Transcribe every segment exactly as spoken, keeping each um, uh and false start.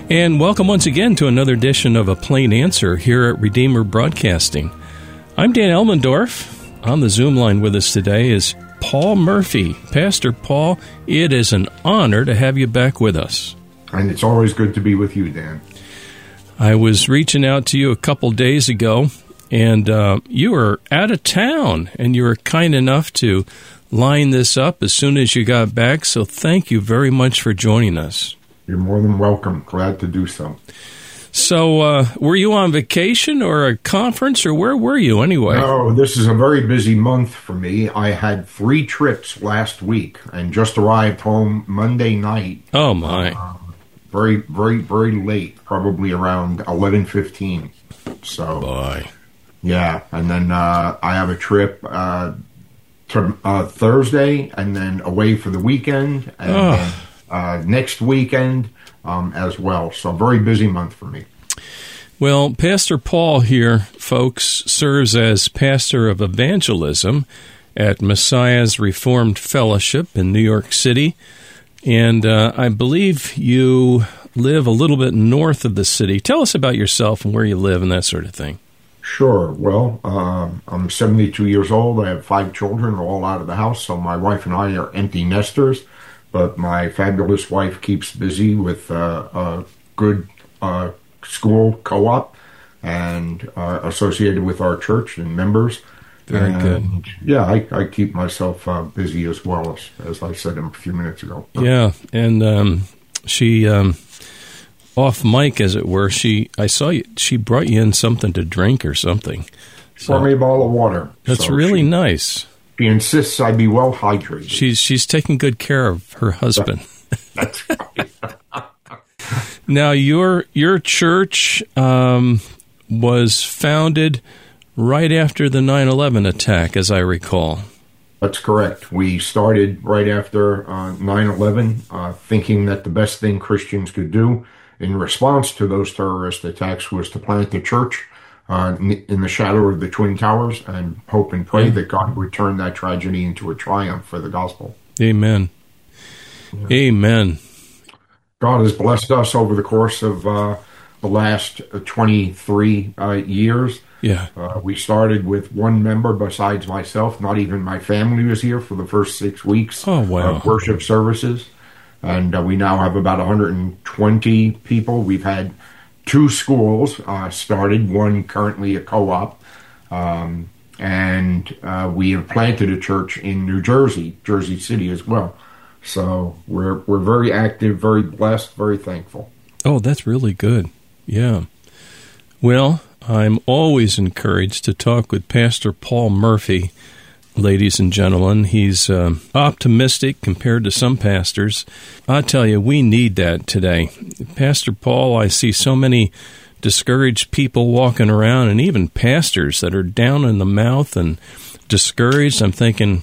And welcome once again to another edition of A Plain Answer here at Redeemer Broadcasting. I'm Dan Elmendorf. On the Zoom line with us today is Paul Murphy. Pastor Paul, it is an honor to have you back with us. And it's always good to be with you, Dan. I was reaching out to you a couple days ago, and uh, you were out of town, and you were kind enough to line this up as soon as you got back, so thank you very much for joining us. You're more than welcome. Glad to do so. So, uh, were you on vacation or a conference, or where were you anyway? No, this is a very busy month for me. I had three trips last week and just arrived home Monday night. Oh, my. Uh, very, very, very late, probably around eleven fifteen. So, Bye. Yeah, and then uh, I have a trip uh, to uh, Thursday and then away for the weekend. And oh. then, Uh, next weekend um, as well. So very busy month for me. Well, Pastor Paul here, folks, serves as pastor of evangelism at Messiah's Reformed Fellowship in New York City. And uh, I believe you live a little bit north of the city. Tell us about yourself and where you live and that sort of thing. Sure. Well, uh, I'm seventy-two years old. I have five children, all out of the house. So my wife and I are empty nesters. But my fabulous wife keeps busy with uh, a good uh, school co-op and uh, associated with our church and members. Very and, good. Yeah, I, I keep myself uh, busy as well, as, as I said a few minutes ago. Yeah, and um, she, um, off mic, as it were, she I saw you, she brought you in something to drink or something. So, brought me a bottle of water. That's so really she, nice. She insists I be well hydrated. She's she's taking good care of her husband. That's right. Now, your your church um, was founded right after the nine eleven attack, as I recall. That's correct. We started right after uh, nine eleven, uh, thinking that the best thing Christians could do in response to those terrorist attacks was to plant a church Uh, in the shadow of the Twin Towers, and hope and pray that God would turn that tragedy into a triumph for the gospel. Amen. Yeah. Amen. God has blessed us over the course of uh, the last twenty-three uh, years. Yeah. Uh, we started with one member besides myself. Not even my family was here for the first six weeks oh, wow. of worship services. And uh, we now have about one hundred twenty people. We've had two schools uh, started, one currently a co-op, um, and uh, we have planted a church in New Jersey, Jersey City as well. So we're we're very active, very blessed, very thankful. Oh, that's really good. Yeah. Well, I'm always encouraged to talk with Pastor Paul Murphy, ladies and gentlemen. He's uh, optimistic compared to some pastors. I tell you, we need that today. Pastor Paul, I see so many discouraged people walking around, and even pastors that are down in the mouth and discouraged. I'm thinking,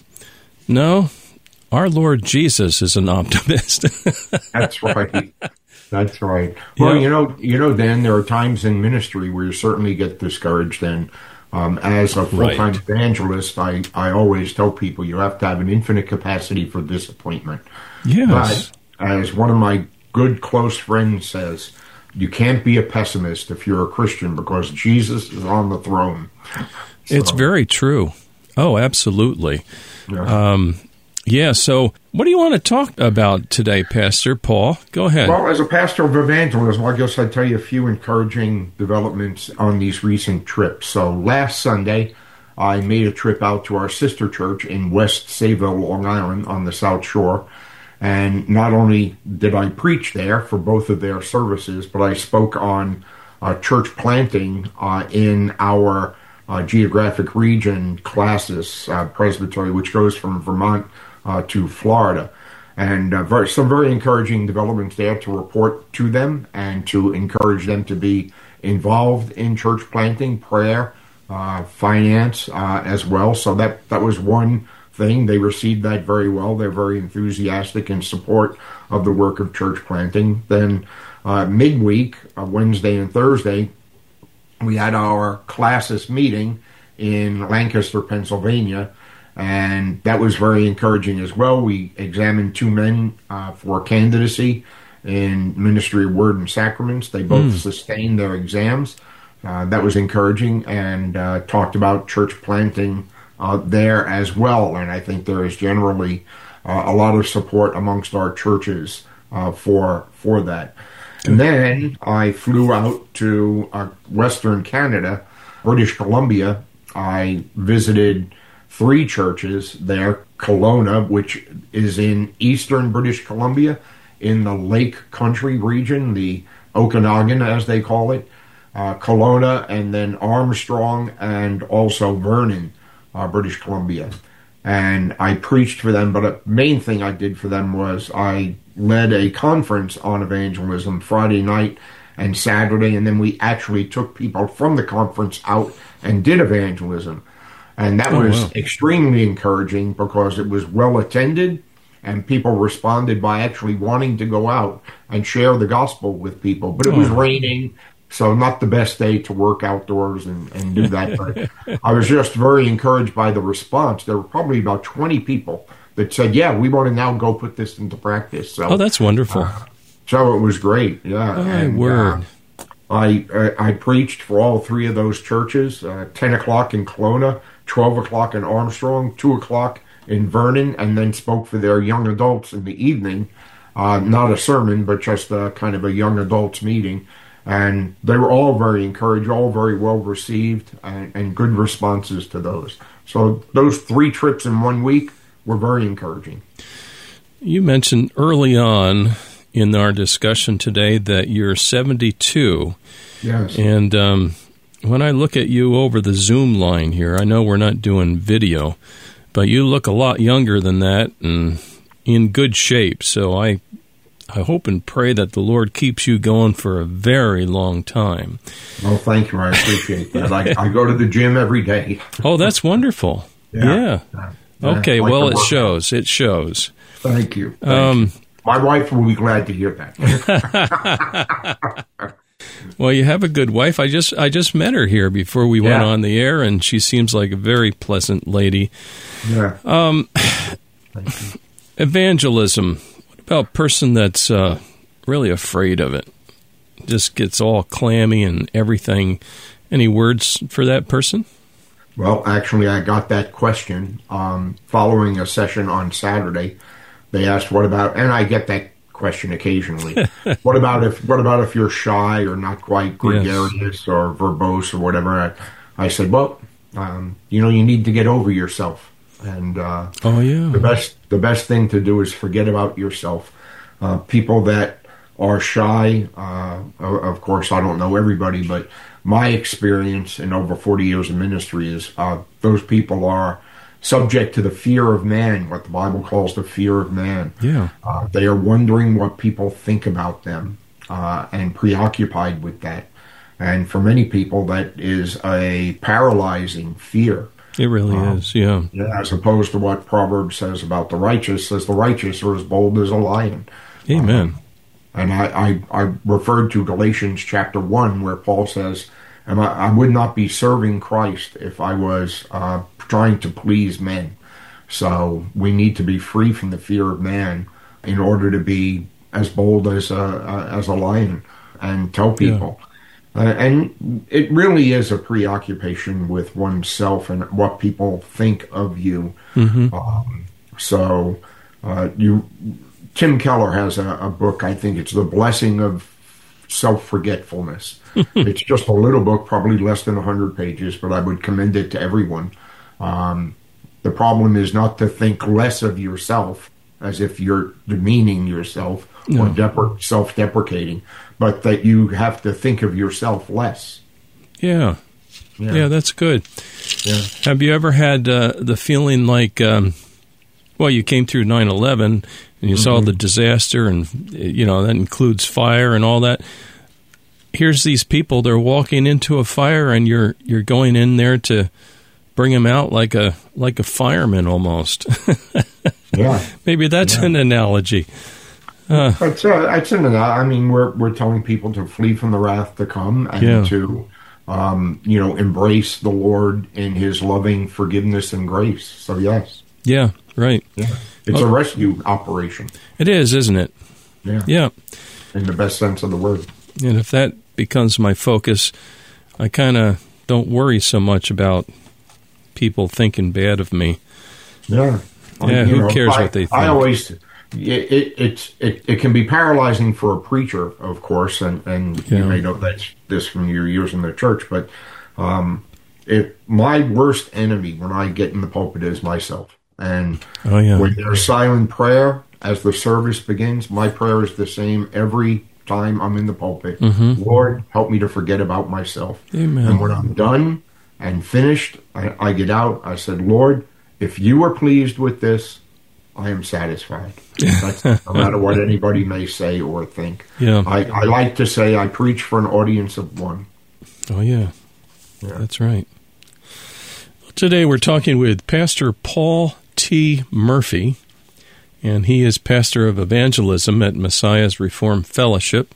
no, our Lord Jesus is an optimist. That's right. That's right. Well, yeah. you know, you know, Dan, there are times in ministry where you certainly get discouraged, and Um, as a full-time right. evangelist, I, I always tell people you have to have an infinite capacity for disappointment. Yes. But as one of my good close friends says, you can't be a pessimist if you're a Christian because Jesus is on the throne. So, it's very true. Oh, absolutely. Yeah. Um, yeah, so what do you want to talk about today, Pastor Paul? Go ahead. Well, as a pastor of evangelism, I guess I'd tell you a few encouraging developments on these recent trips. So last Sunday, I made a trip out to our sister church in West Sayville, Long Island, on the South Shore. And not only did I preach there for both of their services, but I spoke on uh, church planting uh, in our uh, geographic region classis, uh, Presbytery, which goes from Vermont Uh, to Florida, and uh, very, some very encouraging developments there to report to them and to encourage them to be involved in church planting, prayer, uh, finance uh, as well. So that, that was one thing. They received that very well. They're very enthusiastic in support of the work of church planting. Then uh, midweek, uh, Wednesday and Thursday, we had our classis meeting in Lancaster, Pennsylvania, and that was very encouraging as well. We examined two men uh, for candidacy, in Ministry of Word and Sacraments. They both mm. sustained their exams. Uh, that was encouraging, and uh, talked about church planting uh, there as well. And I think there is generally uh, a lot of support amongst our churches uh, for for that. And then I flew out to uh, Western Canada, British Columbia. I visited three churches there. Kelowna, which is in eastern British Columbia, in the Lake Country region, the Okanagan, as they call it. Uh, Kelowna, and then Armstrong, and also Vernon, uh, British Columbia. And I preached for them, but the main thing I did for them was I led a conference on evangelism Friday night and Saturday, and then we actually took people from the conference out and did evangelism. And that oh, was wow. extremely encouraging because it was well attended, and people responded by actually wanting to go out and share the gospel with people. But it was oh. raining, so not the best day to work outdoors and, and do that. But I was just very encouraged by the response. There were probably about twenty people that said, yeah, we want to now go put this into practice. So, oh, that's wonderful. Uh, so it was great, yeah. Oh, and, word. Uh, I, I I preached for all three of those churches, uh, ten o'clock in Kelowna, twelve o'clock in Armstrong, two o'clock in Vernon, and then spoke for their young adults in the evening. Uh, not a sermon, but just a kind of a young adults meeting. And they were all very encouraged, all very well received, and, and good responses to those. So those three trips in one week were very encouraging. You mentioned early on in our discussion today that you're seventy-two. Yes. And um, when I look at you over the Zoom line here, I know we're not doing video, but you look a lot younger than that and in good shape. So I I hope and pray that the Lord keeps you going for a very long time. Well, thank you. I appreciate that. I, I go to the gym every day. Oh, that's wonderful. Yeah. yeah. Okay, like well, it shows. Out. It shows. Thank you. Thank um, you. My wife will be glad to hear that. Well, you have a good wife. I just I just met her here before we yeah. went on the air, and she seems like a very pleasant lady. Yeah. Um, evangelism. About a person that's uh, really afraid of it, just gets all clammy and everything. Any words for that person? Well, actually, I got that question um, following a session on Saturday. They asked, "What about?" And I get that question occasionally. what about if? What about if you're shy or not quite gregarious yes. or verbose or whatever? I, I said, "Well, um, you know, you need to get over yourself." And uh, oh yeah, the best the best thing to do is forget about yourself. Uh, people that are shy, uh, of course, I don't know everybody, but my experience in over forty years of ministry is uh, those people are subject to the fear of man, what the Bible calls the fear of man. Yeah, uh, they are wondering what people think about them uh, and preoccupied with that. And for many people, that is a paralyzing fear. It really um, is, yeah. yeah. As opposed to what Proverbs says about the righteous, says the righteous are as bold as a lion. Amen. Um, and I, I, I referred to Galatians chapter one, where Paul says, I, I would not be serving Christ if I was uh, trying to please men. So we need to be free from the fear of man in order to be as bold as a, uh, as a lion and tell people. Yeah. Uh, and it really is a preoccupation with oneself and what people think of you. Mm-hmm. Um, so, uh, you, Tim Keller has a, a book. I think it's The Blessing of Self-Forgetfulness. It's just a little book, probably less than a hundred pages, but I would commend it to everyone. Um, the problem is not to think less of yourself, as if you're demeaning yourself no. or depre- self-deprecating, but that you have to think of yourself less. Yeah. Yeah, yeah that's good. Yeah. Have you ever had uh, the feeling like, um, well, you came through nine eleven and you mm-hmm. saw the disaster and, you know, that includes fire and all that. Here's these people, they're walking into a fire and you're you're going in there to bring them out like a like a fireman almost. Yeah. Maybe that's yeah. an analogy. Uh, it's, uh, it's an, I mean, we're we're telling people to flee from the wrath to come and yeah. to, um, you know, embrace the Lord in His loving forgiveness and grace. So, yes. Yeah, right. Yeah. It's well, a rescue operation. It is, isn't it? Yeah. Yeah. In the best sense of the word. And if that becomes my focus, I kind of don't worry so much about people thinking bad of me. Yeah. Yeah, You who know, cares I, what they think? I always, it, it, it, it, it can be paralyzing for a preacher, of course, and, and Yeah. you may know that's this from your years in the church, but um, if my worst enemy when I get in the pulpit is myself. And Oh, yeah. when there's silent prayer as the service begins, my prayer is the same every time I'm in the pulpit. Mm-hmm. Lord, help me to forget about myself. Amen. And when I'm done and finished, I, I get out. I said, Lord, if you are pleased with this, I am satisfied. That's no matter what anybody may say or think. Yeah. I, I like to say I preach for an audience of one. Oh, yeah. Yeah. That's right. Today we're talking with Pastor Paul T. Murphy, and he is pastor of evangelism at Messiah's Reformed Fellowship.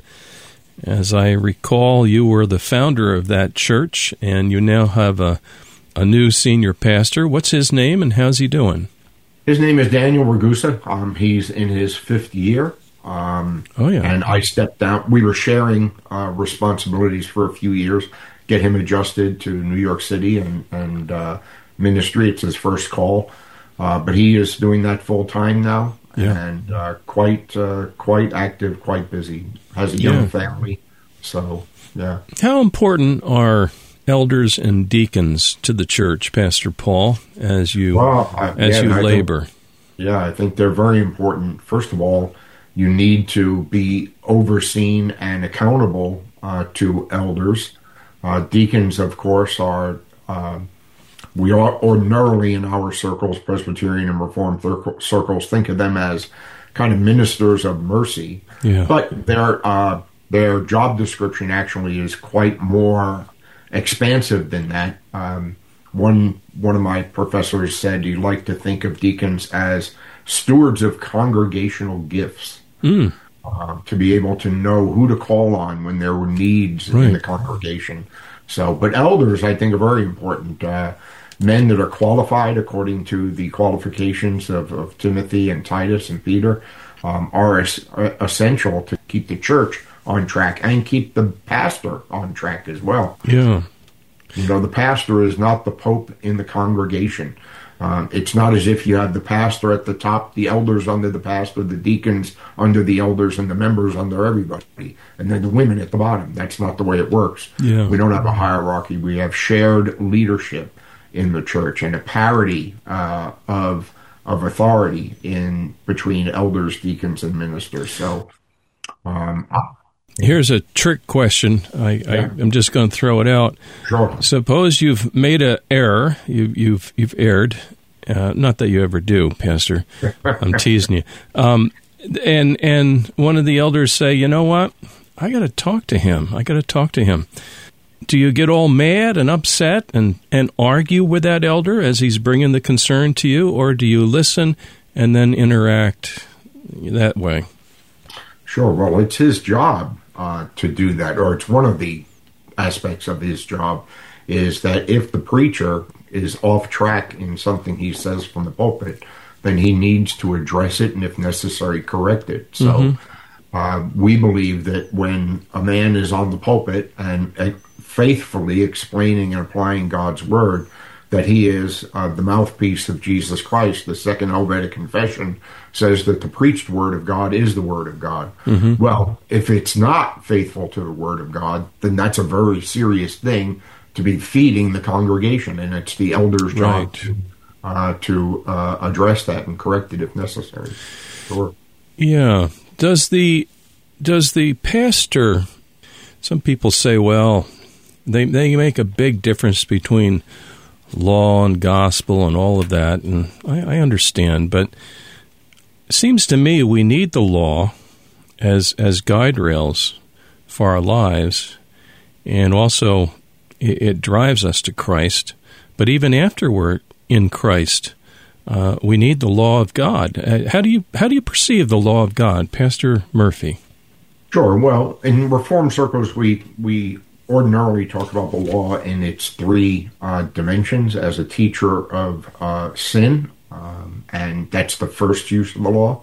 As I recall, you were the founder of that church, and you now have a, a new senior pastor. What's his name, and how's he doing? His name is Daniel Ragusa. Um, he's in his fifth year. Um, Oh, yeah. And I stepped down. We were sharing uh, responsibilities for a few years, get him adjusted to New York City and, and uh, ministry. It's his first call. Uh, but he is doing that full time now. Yeah. And uh, quite uh, quite active, quite busy. Has a young Yeah. family. So, yeah. How important are elders and deacons to the church, Pastor Paul, as you Well, I, as yeah, you I don't- labor? Yeah, I think they're very important. First of all, you need to be overseen and accountable uh, to elders. Uh, deacons, of course, are, uh, we are ordinarily in our circles, Presbyterian and Reformed cir- circles, think of them as kind of ministers of mercy. Yeah. But their, uh, their job description actually is quite more expansive than that. Um, One one of my professors said you like to think of deacons as stewards of congregational gifts, Mm. uh, to be able to know who to call on when there were needs Right. in the congregation. So, but elders, I think, are very important. Uh, men that are qualified according to the qualifications of, of Timothy and Titus and Peter um, are es- are essential to keep the church on track and keep the pastor on track as well. Yeah. You know, the pastor is not the pope in the congregation. Um, it's not as if you have the pastor at the top, the elders under the pastor, the deacons under the elders, and the members under everybody, and then the women at the bottom. That's not the way it works. Yeah. We don't have a hierarchy. We have shared leadership in the church and a parity uh, of of authority in between elders, deacons, and ministers. So, um, Here's a trick question. I, Yeah. I, I'm just going to throw it out. sure. Suppose you've made an error. You, you've you've erred. Uh, not that you ever do, Pastor. I'm teasing you. Um, and and one of the elders say, you know what? I got to talk to him. I got to talk to him. Do you get all mad and upset and, and argue with that elder as he's bringing the concern to you, or do you listen and then interact that way? Sure. Well, it's his job uh, to do that, or it's one of the aspects of his job, is that if the preacher is off track in something he says from the pulpit, then he needs to address it and, if necessary, correct it. So Mm-hmm. uh, we believe that when a man is on the pulpit and uh, faithfully explaining and applying God's word, that he is uh, the mouthpiece of Jesus Christ. The Second Helvetic Confession says that the preached word of God is the word of God. Mm-hmm. Well, if it's not faithful to the word of God, then that's a very serious thing to be feeding the congregation, and it's the elder's job Right. to, uh, to uh, address that and correct it if necessary. Sure. Yeah. Does the does the pastor? Some people say, well, they they make a big difference between law and gospel and all of that, and I, I understand, but it seems to me we need the law as as guide rails for our lives, and also it, it drives us to Christ. But even after we're in Christ, uh, we need the law of God. Uh, how do you how do you perceive the law of God, Pastor Murphy? Sure. Well, in Reformed circles, we we ordinarily talk about the law in its three uh, dimensions as a teacher of uh, sin, um, and that's the first use of the law.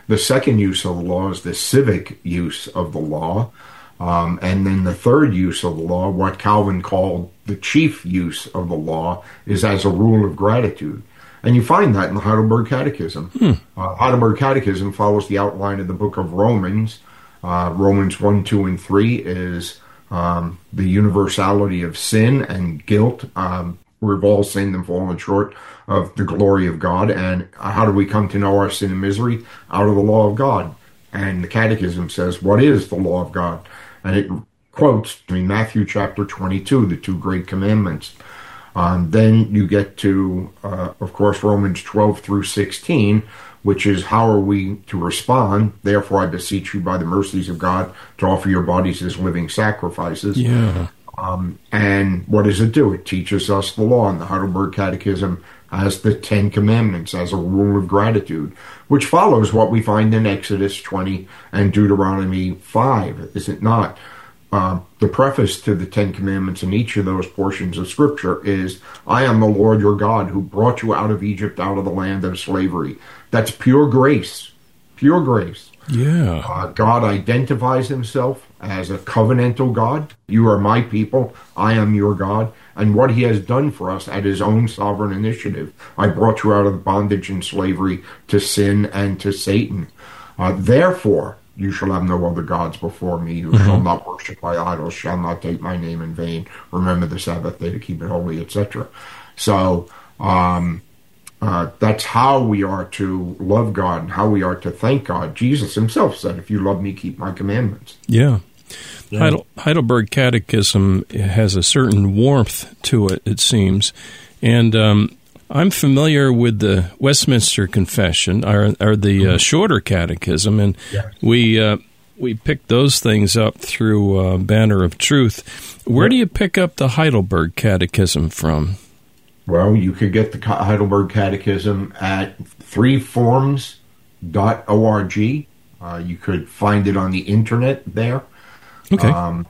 The second use of the law is the civic use of the law. Um, and then the third use of the law, what Calvin called the chief use of the law, is as a rule of gratitude. And you find that in the Heidelberg Catechism. Hmm. Uh, Heidelberg Catechism follows the outline of the book of Romans. Uh, Romans one, two, and three is um, the universality of sin and guilt. Um, we've all sinned and fallen short of the glory of God. And how do we come to know our sin and misery? Out of the law of God. And the Catechism says, what is the law of God? And it quotes I mean, Matthew chapter twenty-two, the two great commandments. Um, then you get to, uh, of course, Romans twelve through sixteen, which is how are we to respond? Therefore, I beseech you by the mercies of God to offer your bodies as living sacrifices. Yeah. Um, and what does it do? It teaches us the law. And the Heidelberg Catechism has the Ten Commandments as a rule of gratitude, which follows what we find in Exodus twenty and Deuteronomy five, is it not? Uh, the preface to the Ten Commandments in each of those portions of Scripture is, I am the Lord your God who brought you out of Egypt, out of the land of slavery. That's pure grace, pure grace. Yeah. Uh, God identifies himself as a covenantal God. You are my people. I am your God. And what he has done for us at his own sovereign initiative. I brought you out of bondage and slavery to sin and to Satan. Uh, therefore, you shall have no other gods before me. You mm-hmm. shall not worship my idols, shall not take my name in vain. Remember the Sabbath day to keep it holy, et cetera. So, um... Uh, that's how we are to love God and how we are to thank God. Jesus himself said, if you love me, keep my commandments. Yeah. yeah. Heidel- Heidelberg Catechism has a certain warmth to it, it seems. And um, I'm familiar with the Westminster Confession, or, or the mm-hmm. uh, shorter catechism, and yeah. we uh, we picked those things up through uh, Banner of Truth. Where yeah. do you pick up the Heidelberg Catechism from? Well, you could get the Heidelberg Catechism at three forms dot org. Uh, you could find it on the internet there. Okay. Um,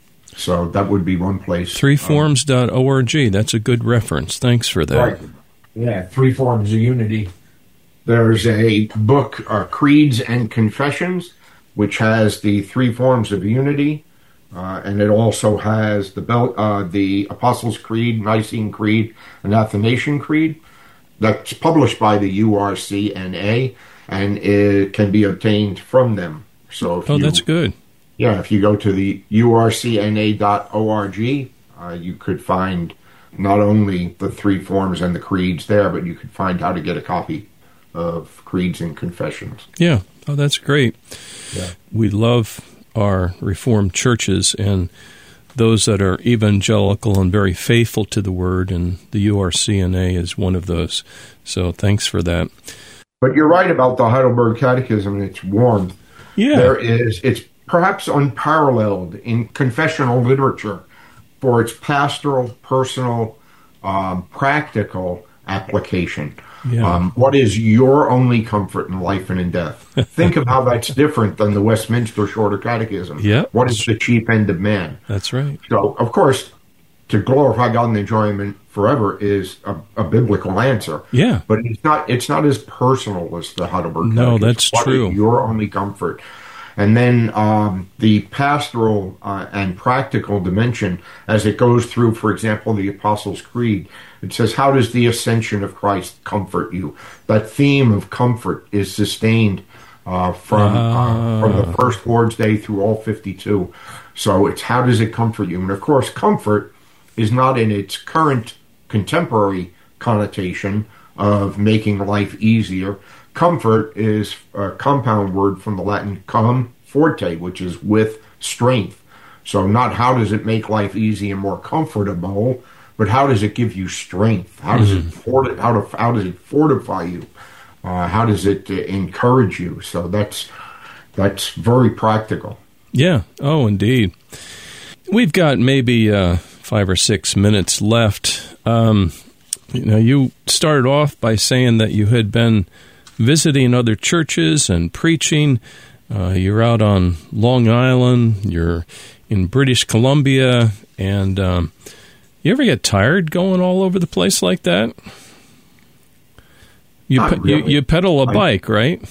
so that would be one place. three forms dot org. That's a good reference. Thanks for that. Right. Yeah, Three Forms of Unity. There's a book, uh, Creeds and Confessions, which has the three forms of unity. Uh, and it also has the Bel- uh, the Apostles' Creed, Nicene Creed, and Athanasian Creed. That's published by the U R C N A, and it can be obtained from them. So, if oh, you, that's good. Yeah, if you go to the U R C N A dot org, uh, you could find not only the three forms and the creeds there, but you could find how to get a copy of Creeds and Confessions. Yeah, oh, that's great. Yeah. We love our Reformed churches and those that are evangelical and very faithful to the Word, and the U R C N A is one of those. So thanks for that. But you're right about the Heidelberg Catechism and its warmth. Yeah. There is, it's perhaps unparalleled in confessional literature for its pastoral, personal, um, practical application. Yeah. Um, what is your only comfort in life and in death? Think of how that's different than the Westminster Shorter Catechism. Yeah. What is the chief end of man? That's right. So, of course, to glorify God and enjoy Him forever is a, a biblical answer. Yeah. But it's not it's not as personal as the Heidelberg No, Catechism. that's what true. Is your only comfort? And then um, the pastoral uh, and practical dimension, as it goes through, for example, the Apostles' Creed, it says, how does the ascension of Christ comfort you? That theme of comfort is sustained uh, from uh, from the first Lord's Day through all fifty-two. So it's how does it comfort you? And of course, comfort is not in its current contemporary connotation of making life easier. Comfort is a compound word from the Latin cum forte, which is with strength. So not how does it make life easy and more comfortable, but how does it give you strength? How does mm-hmm. it forti- how, to, how does it fortify you? Uh, how does it uh, encourage you? So that's that's very practical. Yeah. Oh, indeed. We've got maybe uh, five or six minutes left. Um, you know, you started off by saying that you had been visiting other churches and preaching. Uh, you're out on Long Island. You're in British Columbia. And um, you ever get tired going all over the place like that? You pe- really. you, you pedal a I, bike, right?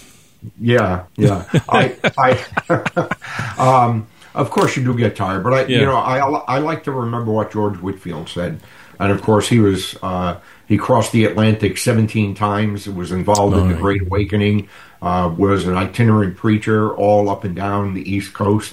Yeah, yeah. I, I, um, of course, you do get tired, but I, yeah. you know, I, I like to remember what George Whitefield said, and of course, he was uh, he crossed the Atlantic seventeen times. Was involved oh, in the Great Awakening. Uh, was an itinerant preacher all up and down the East Coast.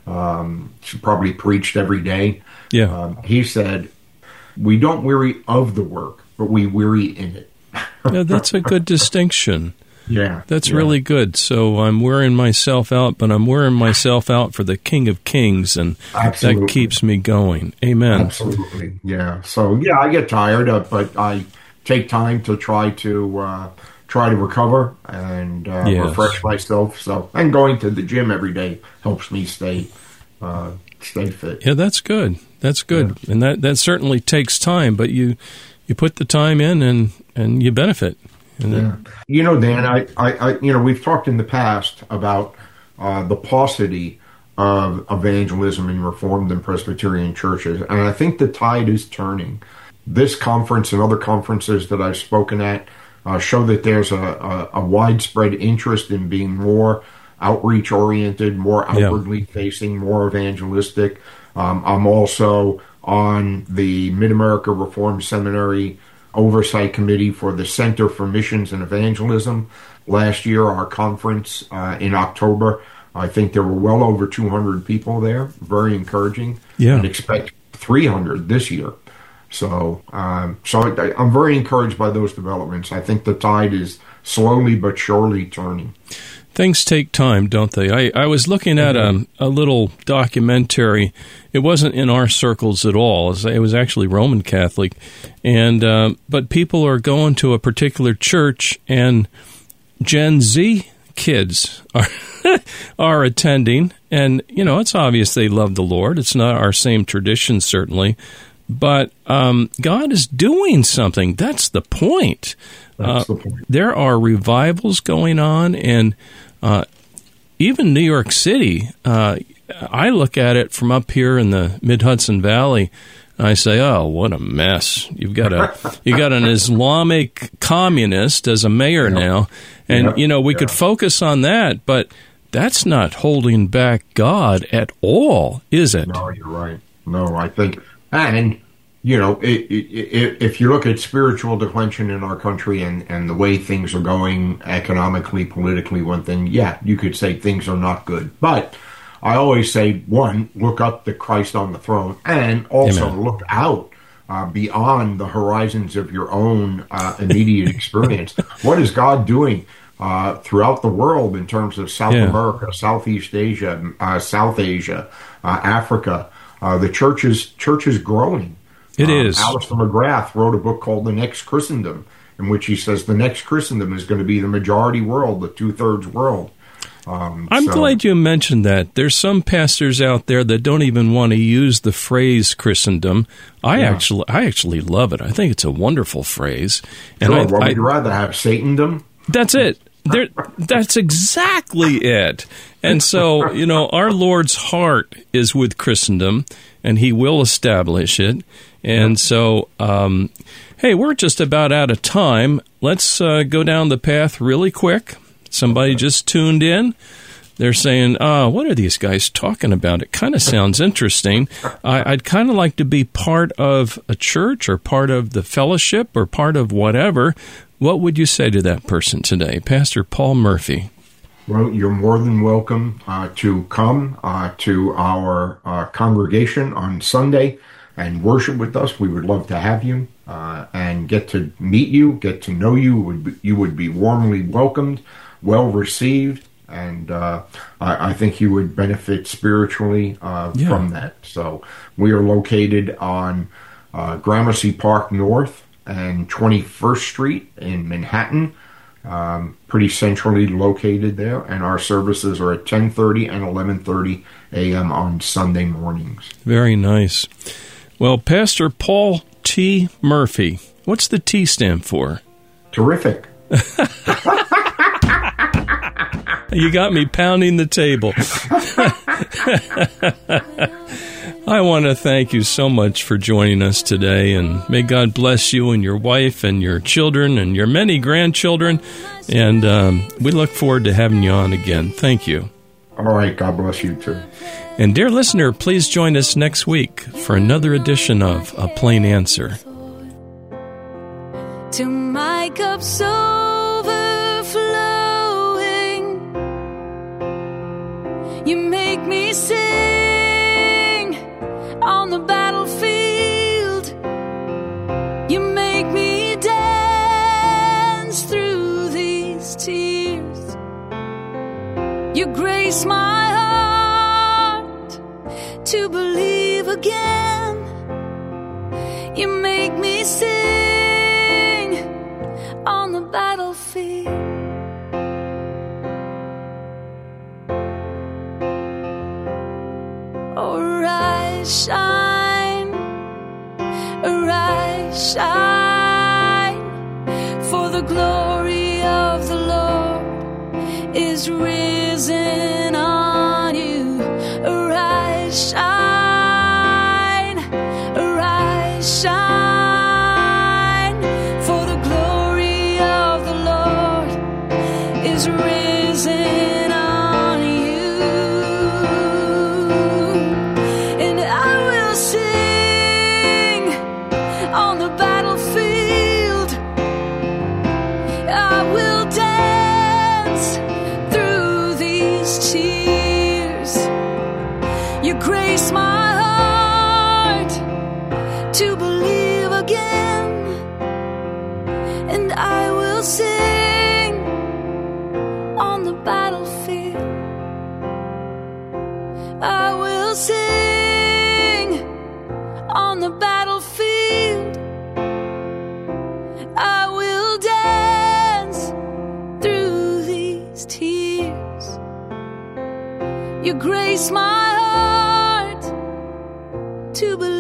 Um, she probably preached every day. Yeah, um, he said, "We don't weary of the work, but we weary in it." Yeah, that's a good distinction. Yeah, that's yeah. really good. So I'm wearing myself out, but I'm wearing myself out for the King of Kings, and Absolutely. that keeps me going. Amen. Absolutely, yeah. So yeah, I get tired, uh, but I take time to try to uh, try to recover and uh, yes. refresh myself. So, and going to the gym every day helps me stay uh, stay fit. Yeah, that's good. That's good, yeah. and that that certainly takes time, but you you put the time in, and and you benefit. And yeah. then, You know, Dan, I, I, I, you know, we've talked in the past about uh, the paucity of evangelism in Reformed and Presbyterian churches, and I think the tide is turning. This conference and other conferences that I've spoken at uh, show that there's a, a, a widespread interest in being more outreach-oriented, more outwardly yeah. facing, more evangelistic. Um, I'm also on the Mid-America Reformed Seminary Oversight Committee for the Center for Missions and Evangelism. Last year, our conference uh, in October, I think there were well over two hundred people there. Very encouraging. Yeah. And expect three hundred this year. So, um, so I, I'm very encouraged by those developments. I think the tide is slowly but surely turning. Things take time, don't they? I, I was looking at a, a little documentary. It wasn't in our circles at all. It was actually Roman Catholic, and uh, but people are going to a particular church, and Gen Z kids are are attending, and you know it's obvious they love the Lord. It's not our same tradition, certainly, but um, God is doing something. That's the point. That's uh, the point. There are revivals going on, and uh, even New York City. Uh, I look at it from up here in the Mid-Hudson Valley, and I say, "Oh, what a mess! You've got a you got an Islamic communist as a mayor yeah. now, and yeah. you know we yeah. could focus on that, but that's not holding back God at all, is it?" No, you're right. No, I think, and you know, it, it, it, if you look at spiritual declension in our country and, and the way things are going economically, politically, one thing, yeah, you could say things are not good. But I always say, one, look up to Christ on the throne, and also Amen. Look out uh, beyond the horizons of your own uh, immediate experience. What is God doing uh, throughout the world in terms of South yeah. America, Southeast Asia, uh, South Asia, uh, Africa? Uh, the church is, church is growing. It um, is. Alistair McGrath wrote a book called The Next Christendom, in which he says the next Christendom is going to be the majority world, the two-thirds world. Um, I'm so, glad you mentioned that. There's some pastors out there that don't even want to use the phrase Christendom. I Yeah. actually, I actually love it. I think it's a wonderful phrase. Sure, I, what I, would you rather have, Satandom? That's it. There, that's exactly it. And so, you know, our Lord's heart is with Christendom, and He will establish it. And so, um, hey, we're just about out of time. Let's uh, go down the path really quick. Somebody just tuned in. They're saying, oh, what are these guys talking about? It kind of sounds interesting. I, I'd kind of like to be part of a church or part of the fellowship or part of whatever. What would you say to that person today? Pastor Paul Murphy. Well, you're more than welcome uh, to come uh, to our uh, congregation on Sunday and worship with us. We would love to have you uh, and get to meet you, get to know you. Would be, you would be warmly welcomed, well received, and uh, I, I think you would benefit spiritually uh, Yeah. from that. So we are located on uh, Gramercy Park North and twenty-first Street in Manhattan. Um, pretty centrally located there, and our services are at ten thirty and eleven thirty a.m. on Sunday mornings. Very nice. Well, Pastor Paul T. Murphy, what's the T stand for? Terrific. You got me pounding the table. I want to thank you so much for joining us today, and may God bless you and your wife and your children and your many grandchildren, and um, we look forward to having you on again. Thank you. All right, God bless you too. And dear listener, please join us next week for another edition of A Plain Answer. To my cup's overflowing, you make me sing on the battlefield. You make me dance through these tears. You grace my heart to believe again. You make me sing on the battlefield. Arise, shine, arise, shine, for the glory of the Lord is risen on you. Arise, shine, arise, shine, for the glory of the Lord is risen on you. And I will sing on the battlefield. I will dance through these tears. You grace my heart to believe again. And I will sing on the battlefield. I will sing on the battlefield. I will dance through these tears. You grace my heart to believe